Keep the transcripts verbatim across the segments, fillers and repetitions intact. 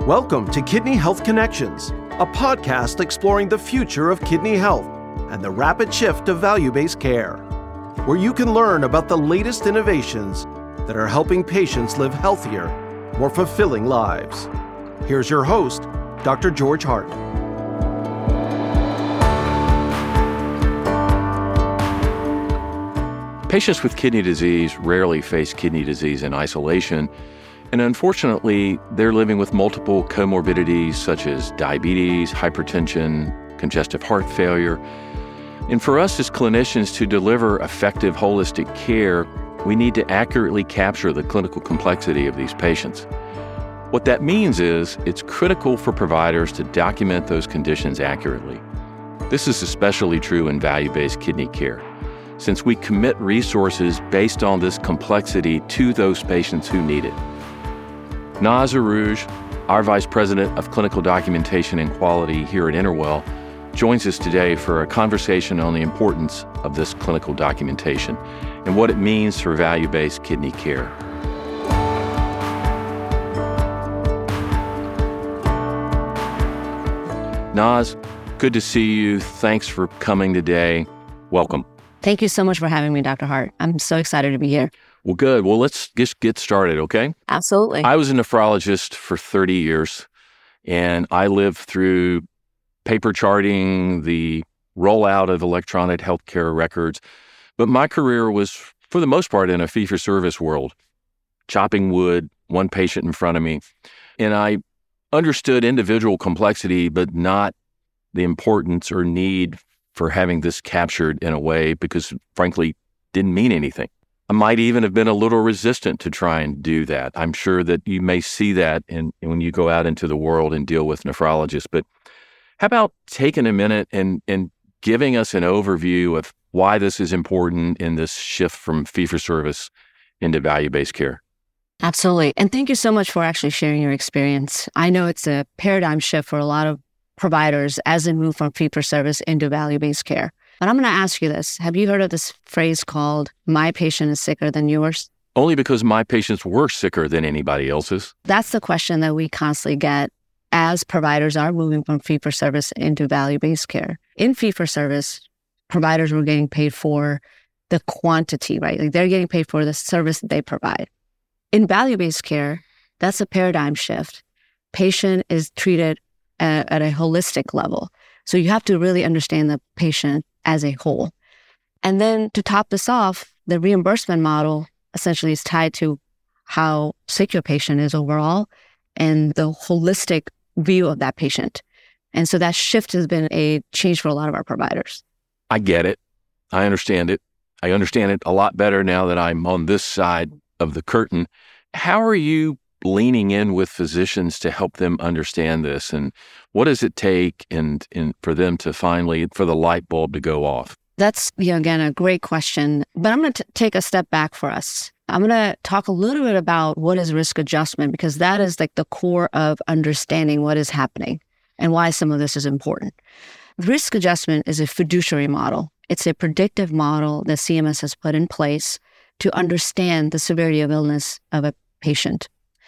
Welcome to Kidney Health Connections, a podcast exploring the future of kidney health and the rapid shift to value-based care, where you can learn about the latest innovations that are helping patients live healthier, more fulfilling lives. Here's your host, Doctor George Hart. Patients with kidney disease rarely face kidney disease in isolation, and unfortunately, they're living with multiple comorbidities such as diabetes, hypertension, congestive heart failure. And for us as clinicians to deliver effective holistic care, we need to accurately capture the clinical complexity of these patients. What that means is it's critical for providers to document those conditions accurately. This is especially true in value-based kidney care, since we commit resources based on this complexity to those patients who need it. Naz Arouj, our Vice President of Clinical Documentation and Quality here at Interwell, joins us today for a conversation on the importance of this clinical documentation and what it means for value-based kidney care. Naz, good to see you. Thanks for coming today. Welcome. Thank you so much for having me, Doctor Hart. I'm so excited to be here. Well, good. Well, let's just get started, okay? Absolutely. I was a nephrologist for thirty years, and I lived through paper charting, the rollout of electronic healthcare records. But my career was, for the most part, in a fee-for-service world, chopping wood, one patient in front of me. And I understood individual complexity, but not the importance or need for having this captured in a way because, frankly, didn't mean anything. I might even have been a little resistant to try and do that. I'm sure that you may see that in, when you go out into the world and deal with nephrologists. But how about taking a minute and, and giving us an overview of why this is important in this shift from fee-for-service into value-based care? Absolutely. And thank you so much for actually sharing your experience. I know it's a paradigm shift for a lot of providers as they move from fee-for-service into value-based care. But I'm going to ask you this. Have you heard of this phrase called, my patient is sicker than yours? Only because my patients were sicker than anybody else's. That's the question that we constantly get as providers are moving from fee-for-service into value-based care. In fee-for-service, providers were getting paid for the quantity, right? Like they're getting paid for the service that they provide. In value-based care, that's a paradigm shift. Patient is treated at, at a holistic level. So you have to really understand the patient as a whole. And then to top this off, the reimbursement model essentially is tied to how sick your patient is overall and the holistic view of that patient. And so that shift has been a change for a lot of our providers. I get it. I understand it. I understand it a lot better now that I'm on this side of the curtain. How are you leaning in with physicians to help them understand this? And what does it take and for them to finally, for the light bulb to go off? That's, you know, again, a great question. But I'm going to take a step back for us. I'm going to talk a little bit about what is risk adjustment, because that is like the core of understanding what is happening and why some of this is important. Risk adjustment is a fiduciary model. It's a predictive model that C M S has put in place to understand the severity of illness of a patient.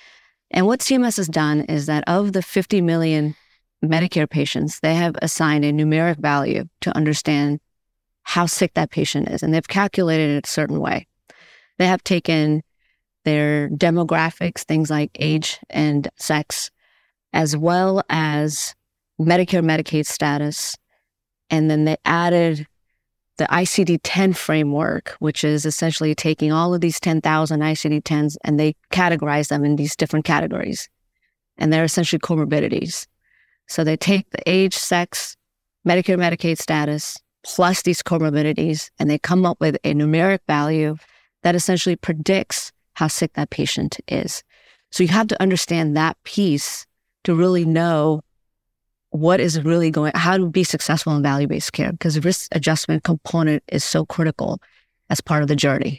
And what C M S has done is that of the fifty million Medicare patients, they have assigned a numeric value to understand how sick that patient is. And they've calculated it a certain way. They have taken their demographics, things like age and sex, as well as Medicare, Medicaid status. And then they added the I C D ten framework, which is essentially taking all of these ten thousand I C D tens and they categorize them in these different categories. And they're essentially comorbidities. So they take the age, sex, Medicare, Medicaid status, plus these comorbidities, and they come up with a numeric value that essentially predicts how sick that patient is. So you have to understand that piece to really know what is really going, how to be successful in value-based care, because the risk adjustment component is so critical as part of the journey.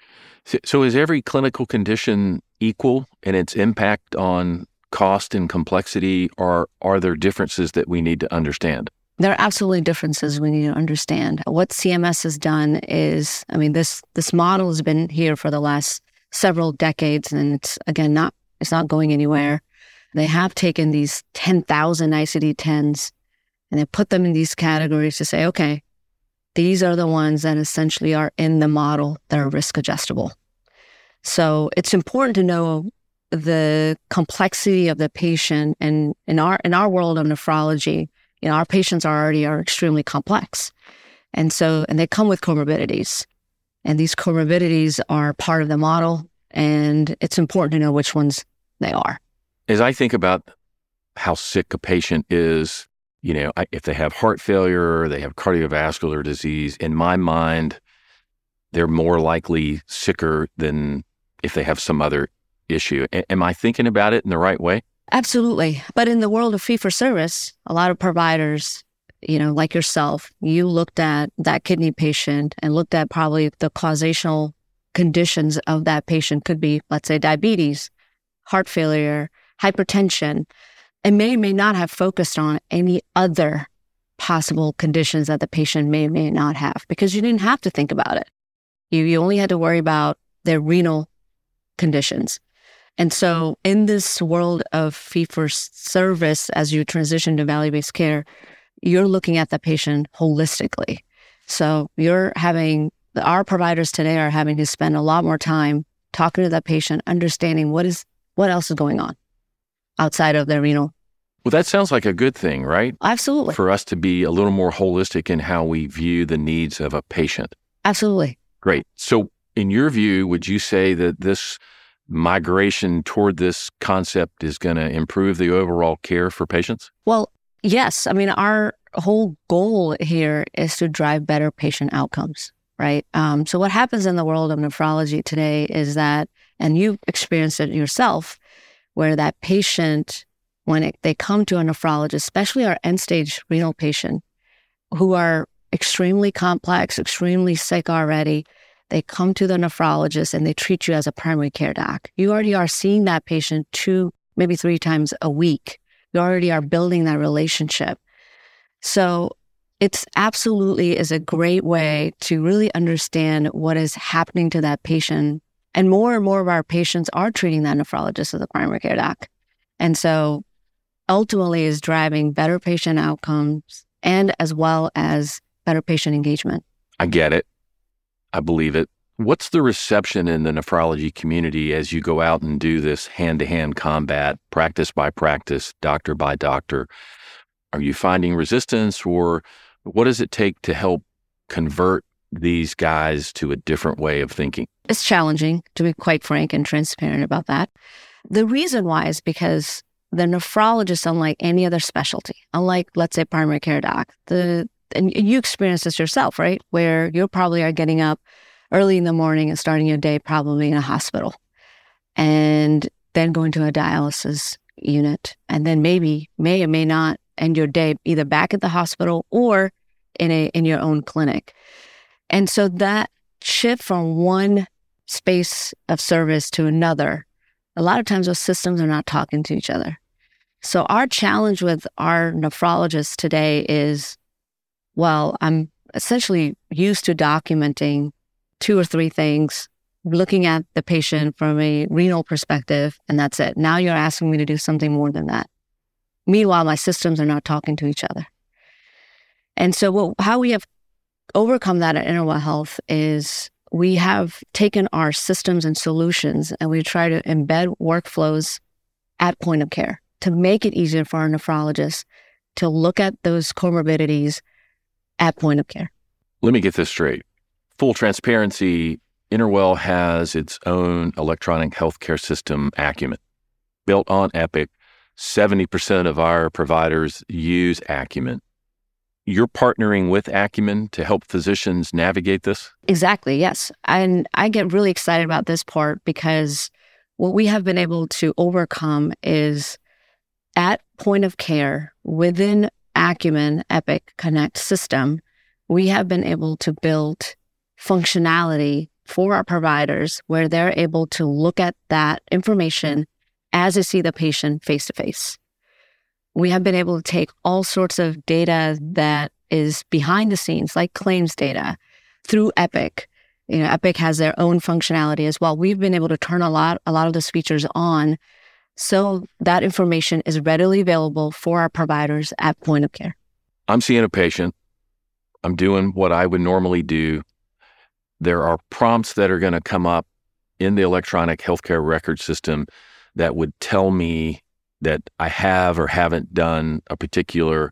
So, so is every clinical condition equal in its impact on cost and complexity, or are there differences that we need to understand? There are absolutely differences we need to understand. What C M S has done is, I mean, this this model has been here for the last several decades, and it's, again, not it's not going anywhere. they have taken these ten thousand I C D tens and they put them in these categories to say, okay, these are the ones that essentially are in the model that are risk adjustable. So it's important to know the complexity of the patient. And in our in our world of nephrology, you know, our patients are already are extremely complex. And so, and they come with comorbidities. And these comorbidities are part of the model. And it's important to know which ones they are. As I think about how sick a patient is, you know, if they have heart failure, or they have cardiovascular disease, in my mind, they're more likely sicker than if they have some other issue. A- am I thinking about it in the right way? Absolutely. But in the world of fee-for-service, a lot of providers, you know, like yourself, you looked at that kidney patient and looked at probably the causational conditions of that patient could be, let's say, diabetes, heart failure, hypertension, and may or may not have focused on any other possible conditions that the patient may or may not have, because you didn't have to think about it. You, you only had to worry about their renal conditions. And so in this world of fee-for-service, as you transition to value-based care, you're looking at the patient holistically. So you're having, our providers today are having to spend a lot more time talking to that patient, understanding what is what else is going on outside of their renal. Well, that sounds like a good thing, right? Absolutely. For us to be a little more holistic in how we view the needs of a patient. Absolutely. Great. So in your view, would you say that this migration toward this concept is going to improve the overall care for patients? Well, yes. I mean, our whole goal here is to drive better patient outcomes, right? Um, so what happens in the world of nephrology today is that, and you've experienced it yourself, where that patient, when it, they come to a nephrologist, especially our end-stage renal patient, who are extremely complex, extremely sick already, they come to the nephrologist and they treat you as a primary care doc. You already are seeing that patient two, maybe three times a week. You already are building that relationship. So it's absolutely is a great way to really understand what is happening to that patient. And more and more of our patients are treating that nephrologist as a primary care doc. And so ultimately is driving better patient outcomes and as well as better patient engagement. I get it. I believe it. What's the reception in the nephrology community as you go out and do this hand-to-hand combat, practice by practice, doctor by doctor? Are you finding resistance, or what does it take to help convert these guys to a different way of thinking? It's challenging, to be quite frank and transparent about that. The reason why is because the nephrologist, unlike any other specialty, unlike, let's say, primary care doc, the and you experience this yourself, right? Where you probably are getting up early in the morning and starting your day probably in a hospital and then going to a dialysis unit, and then maybe may or may not end your day either back at the hospital or in a in your own clinic. And so that shift from one space of service to another, a lot of times those systems are not talking to each other. So our challenge with our nephrologists today is, well, I'm essentially used to documenting two or three things, looking at the patient from a renal perspective, and that's it. Now you're asking me to do something more than that. Meanwhile, my systems are not talking to each other. And so what, how we have overcome that at Interwell Health is we have taken our systems and solutions and we try to embed workflows at point of care to make it easier for our nephrologists to look at those comorbidities at point of care. Let me get this straight. Full transparency, Interwell has its own electronic healthcare system, Acumen. Built on Epic, seventy percent of our providers use Acumen. You're partnering with Acumen to help physicians navigate this? Exactly, yes. And I get really excited about this part because what we have been able to overcome is at point of care within Acumen Epic Connect system, we have been able to build functionality for our providers where they're able to look at that information as they see the patient face-to-face. We have been able to take all sorts of data that is behind the scenes, like claims data, through Epic. You know, Epic has their own functionality as well. We've been able to turn a lot, a lot of those features on so that information is readily available for our providers at point of care. I'm seeing a patient. I'm doing what I would normally do. There are prompts that are going to come up in the electronic healthcare record system that would tell me that I have or haven't done a particular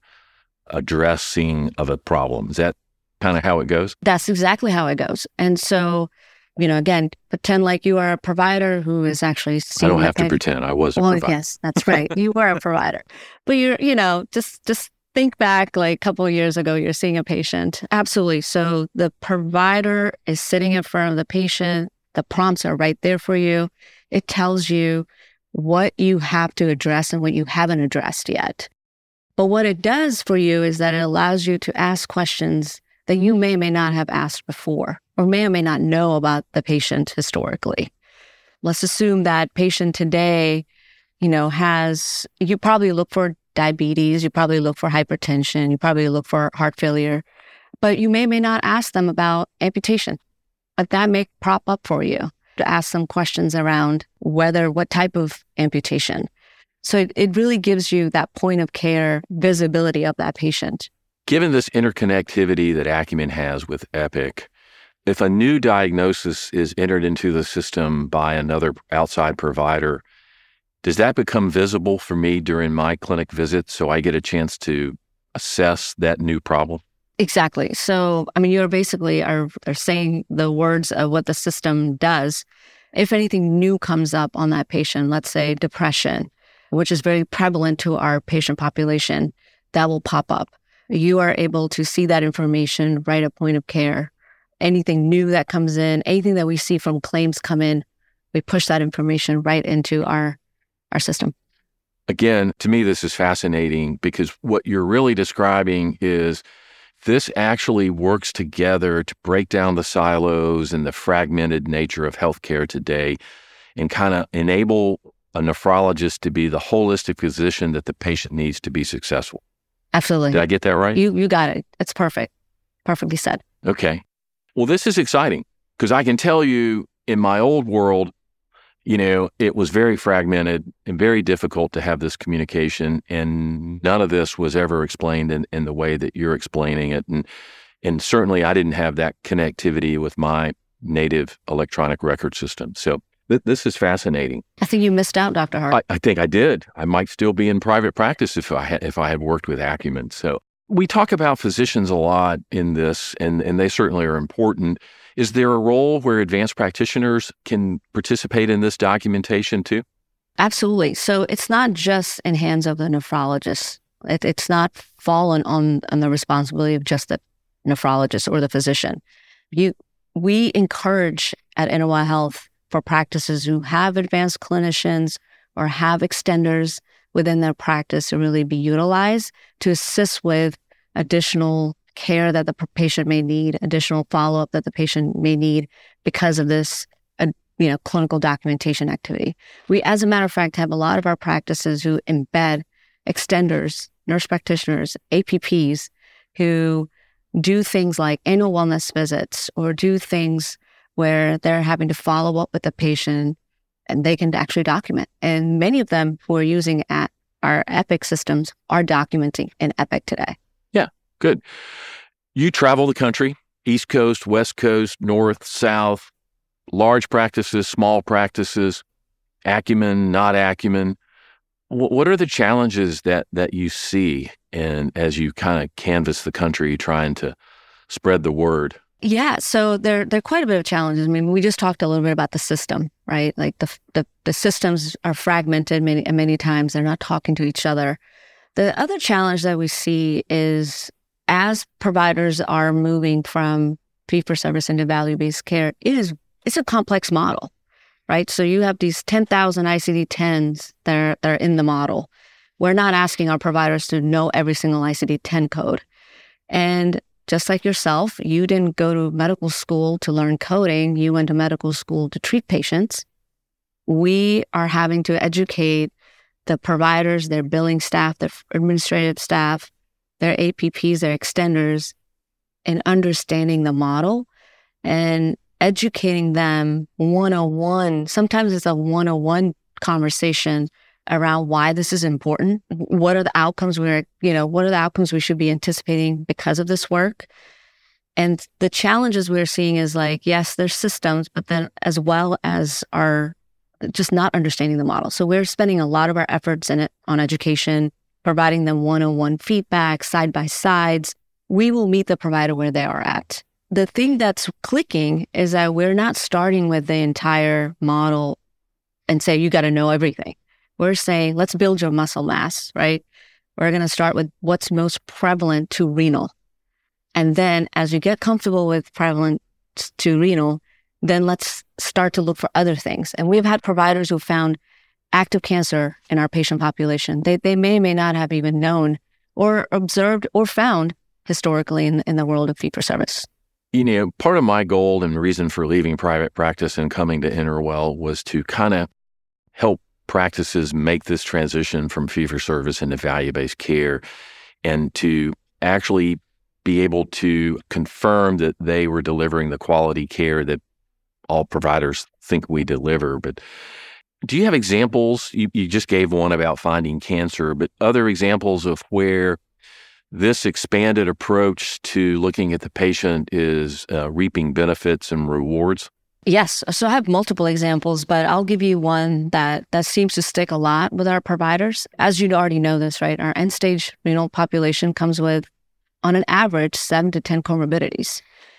addressing of a problem. Is that kind of how it goes? That's exactly how it goes. And so, you know, again, pretend like you are a provider who is actually seeing I don't have patient. to pretend I was a well, provider. Yes, that's right. You were a provider. But you're, you know, just just think back like a couple of years ago, you're seeing a patient. Absolutely. So the provider is sitting in front of the patient. The prompts are right there for you. It tells you what you have to address and what you haven't addressed yet. But what it does for you is that it allows you to ask questions that you may or may not have asked before, or may or may not know about the patient historically. Let's assume that patient today, you know, has, you probably look for diabetes, you probably look for hypertension, you probably look for heart failure, but you may or may not ask them about amputation. But that may prop up for you to ask some questions around whether, what type of amputation. So it, it really gives you that point of care visibility of that patient. Given this interconnectivity that Acumen has with Epic, if a new diagnosis is entered into the system by another outside provider, does that become visible for me during my clinic visit so I get a chance to assess that new problem? Exactly. So, I mean, you're basically are, are saying the words of what the system does. If anything new comes up on that patient, let's say depression, which is very prevalent to our patient population, that will pop up. You are able to see that information right at point of care. Anything new that comes in, anything that we see from claims come in, we push that information right into our, our system. Again, to me, this is fascinating because what you're really describing is this actually works together to break down the silos and the fragmented nature of healthcare today and kind of enable a nephrologist to be the holistic physician that the patient needs to be successful. Absolutely. Did I get that right? You you got it. It's perfect. Perfectly said. Okay. Well, this is exciting because I can tell you in my old world, you know, it was very fragmented and very difficult to have this communication, and none of this was ever explained in, in the way that you're explaining it. And and certainly I didn't have that connectivity with my native electronic record system. So th- this is fascinating. I think you missed out, Doctor Hart. I, I think I did. I might still be in private practice if I had, if I had worked with Acumen. So we talk about physicians a lot in this, and, and they certainly are important. Is there a role where advanced practitioners can participate in this documentation too? Absolutely. So it's not just in hands of the nephrologist. It, it's not fallen on, on the responsibility of just the nephrologist or the physician. You, we encourage at N O I Health for practices who have advanced clinicians or have extenders within their practice to really be utilized to assist with additional care that the patient may need, additional follow-up that the patient may need because of this, uh, you know, clinical documentation activity. We, as a matter of fact, have a lot of our practices who embed extenders, nurse practitioners, A P Ps, who do things like annual wellness visits or do things where they're having to follow up with the patient and they can actually document. And many of them who are using at our Epic systems are documenting in Epic today. Yeah, good. You travel the country, East Coast, West Coast, North, South, large practices, small practices, Acumen, not Acumen. What are the challenges that that you see in, as you kind of canvass the country trying to spread the word? Yeah, so there there are quite a bit of challenges. I mean, we just talked a little bit about the system, right? Like the the, the systems are fragmented many and many times they're not talking to each other. The other challenge that we see is as providers are moving from fee-for-service into value-based care, it is it's a complex model, right? So you have these ten thousand I C D tens that are, that are in the model. We're not asking our providers to know every single I C D ten code. And just like yourself, you didn't go to medical school to learn coding. You went to medical school to treat patients. We are having to educate the providers, their billing staff, their administrative staff, their A P Ps, their extenders, in understanding the model and educating them one-on-one. Sometimes it's a one-on-one conversation around why this is important. What are the outcomes we're, you know, what are the outcomes we should be anticipating because of this work? And the challenges we're seeing is like, yes, there's systems, but then as well as our just not understanding the model. So we're spending a lot of our efforts in it on education, providing them one-on-one feedback, side by sides. We will meet the provider where they are at. The thing that's clicking is that we're not starting with the entire model and say, you got to know everything. We're saying, let's build your muscle mass, right? We're going to start with what's most prevalent to renal. And then as you get comfortable with prevalent to renal, then let's start to look for other things. And we've had providers who found active cancer in our patient population. They they may or may not have even known or observed or found historically in, in the world of fee-for-service. You know, part of my goal and reason for leaving private practice and coming to Interwell was to kind of help practices make this transition from fee-for-service into value-based care and to actually be able to confirm that they were delivering the quality care that all providers think we deliver. But do you have examples? You, you just gave one about finding cancer, but other examples of where this expanded approach to looking at the patient is uh, reaping benefits and rewards? Yes. So I have multiple examples, but I'll give you one that, that seems to stick a lot with our providers. As you already know this, right? Our end-stage renal population comes with, on an average, seven to ten comorbidities.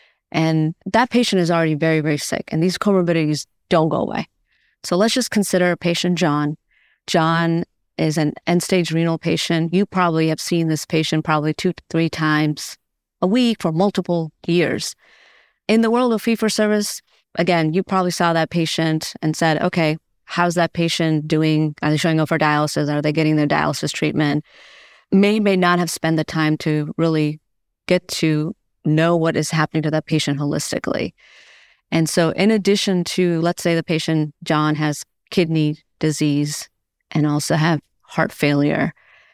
And that patient is already very, very sick. And these comorbidities don't go away. So let's just consider patient John. John is an end-stage renal patient. You probably have seen this patient probably two to three times a week for multiple years. In the world of fee-for-service, again, you probably saw that patient and said, okay, how's that patient doing? Are they showing up for dialysis? Are they getting their dialysis treatment? May, may not have spent the time to really get to know what is happening to that patient holistically. And so in addition to, let's say the patient, John, has kidney disease and also have heart failure,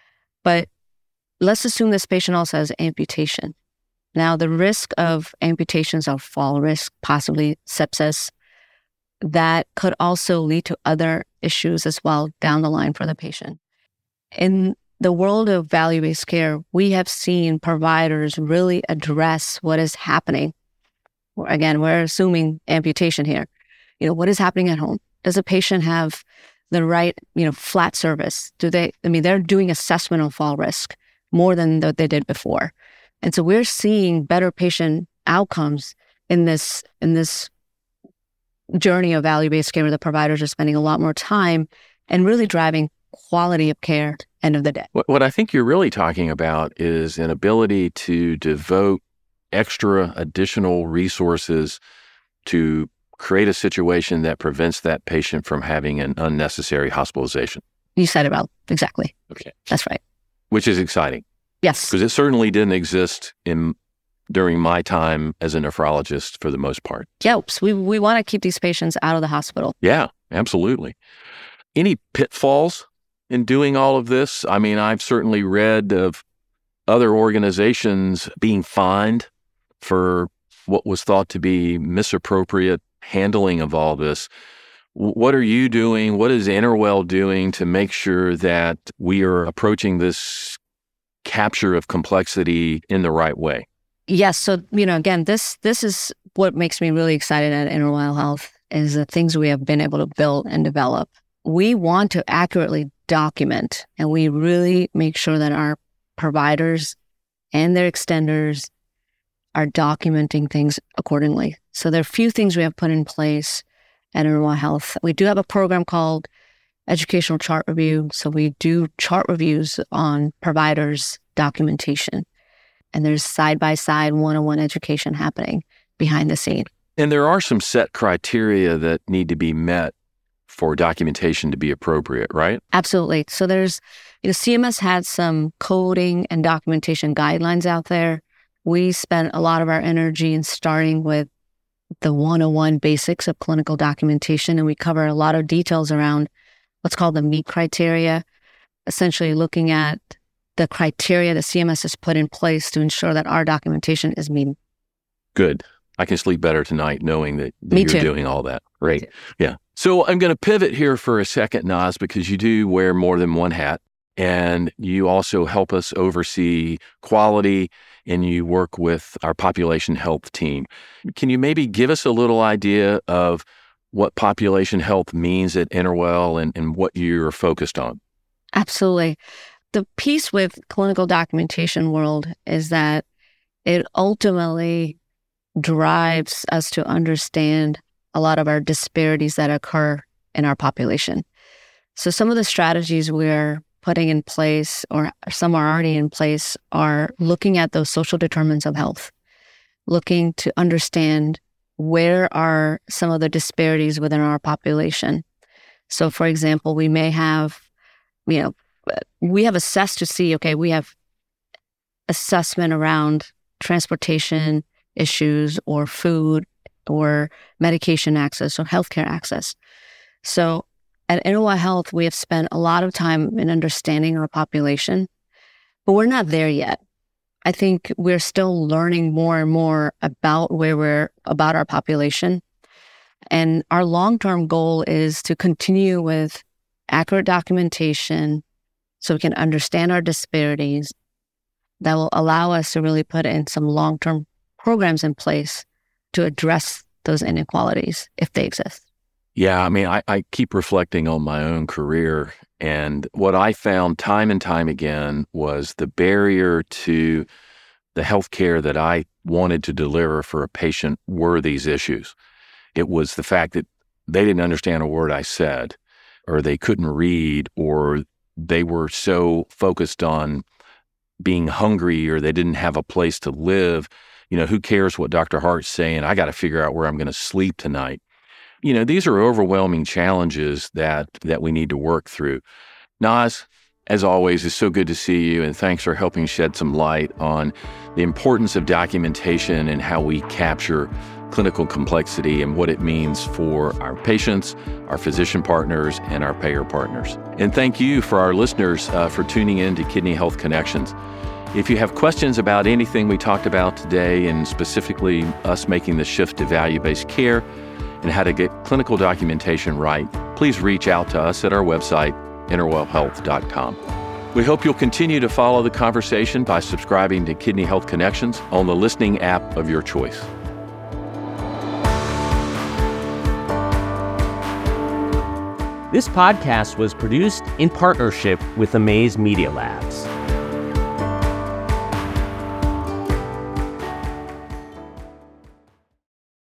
but let's assume this patient also has amputation. Now, the risk of amputations are fall risk, possibly sepsis, that could also lead to other issues as well down the line for the patient. In the world of value-based care, we have seen providers really address what is happening. Again, we're assuming amputation here. You know, what is happening at home? Does a patient have the right, you know, flat service? Do they, I mean, they're doing assessment of fall risk more than what they did before. And so we're seeing better patient outcomes in this, in this journey of value-based care where the providers are spending a lot more time and really driving quality of care end of the day. What, what I think you're really talking about is an ability to devote extra additional resources to create a situation that prevents that patient from having an unnecessary hospitalization. You said it well. Exactly. Okay. That's right. Which is exciting. Yes. Because it certainly didn't exist in during my time as a nephrologist for the most part. Yep. We, we want to keep these patients out of the hospital. Yeah, absolutely. Any pitfalls in doing all of this? I mean, I've certainly read of other organizations being fined for what was thought to be misappropriate handling of all this. What are you doing? What is Interwell doing to make sure that we are approaching this capture of complexity in the right way? Yes. So, you know, again, this this is what makes me really excited at Interwell Health is the things we have been able to build and develop. We want to accurately document, and we really make sure that our providers and their extenders are documenting things accordingly. So there are a few things we have put in place at Interwell Health. We do have a program called Educational Chart Review. So we do chart reviews on providers' documentation. And there's side-by-side one-on-one education happening behind the scene. And there are some set criteria that need to be met for documentation to be appropriate, right? Absolutely. So there's, you know, C M S had some coding and documentation guidelines out there. We spent a lot of our energy in starting with the one oh one basics of clinical documentation, and we cover a lot of details around what's called the MEET criteria, essentially looking at the criteria that C M S has put in place to ensure that our documentation is meeting. Good. I can sleep better tonight knowing that, that Me you're too. doing all that. Great. Yeah. So I'm going to pivot here for a second, Naz, because you do wear more than one hat, and you also help us oversee quality, and you work with our population health team. Can you maybe give us a little idea of what population health means at Interwell and, and what you're focused on? Absolutely. The piece with clinical documentation world is that it ultimately drives us to understand a lot of our disparities that occur in our population. So some of the strategies we're putting in place, or some are already in place, are looking at those social determinants of health, looking to understand where are some of the disparities within our population. So for example, we may have, you know, we have assessed to see, okay, we have assessment around transportation issues or food or medication access or healthcare access. So at Interwell Health, we have spent a lot of time in understanding our population, but we're not there yet. I think we're still learning more and more about where we're, about our population. And our long-term goal is to continue with accurate documentation so we can understand our disparities that will allow us to really put in some long-term programs in place to address those inequalities if they exist. Yeah, I mean, I, I keep reflecting on my own career, and what I found time and time again was the barrier to the healthcare that I wanted to deliver for a patient were these issues. It was the fact that they didn't understand a word I said, or they couldn't read, or they were so focused on being hungry, or they didn't have a place to live. You know, who cares what Doctor Hart's saying? I got to figure out where I'm going to sleep tonight. You know, these are overwhelming challenges that that we need to work through. Naz, as always, it's so good to see you, and thanks for helping shed some light on the importance of documentation and how we capture clinical complexity and what it means for our patients, our physician partners, and our payer partners. And thank you for our listeners uh, for tuning in to Kidney Health Connections. If you have questions about anything we talked about today, and specifically us making the shift to value-based care and how to get clinical documentation right, please reach out to us at our website, interwell health dot com. We hope you'll continue to follow the conversation by subscribing to Kidney Health Connections on the listening app of your choice. This podcast was produced in partnership with Amaze Media Labs.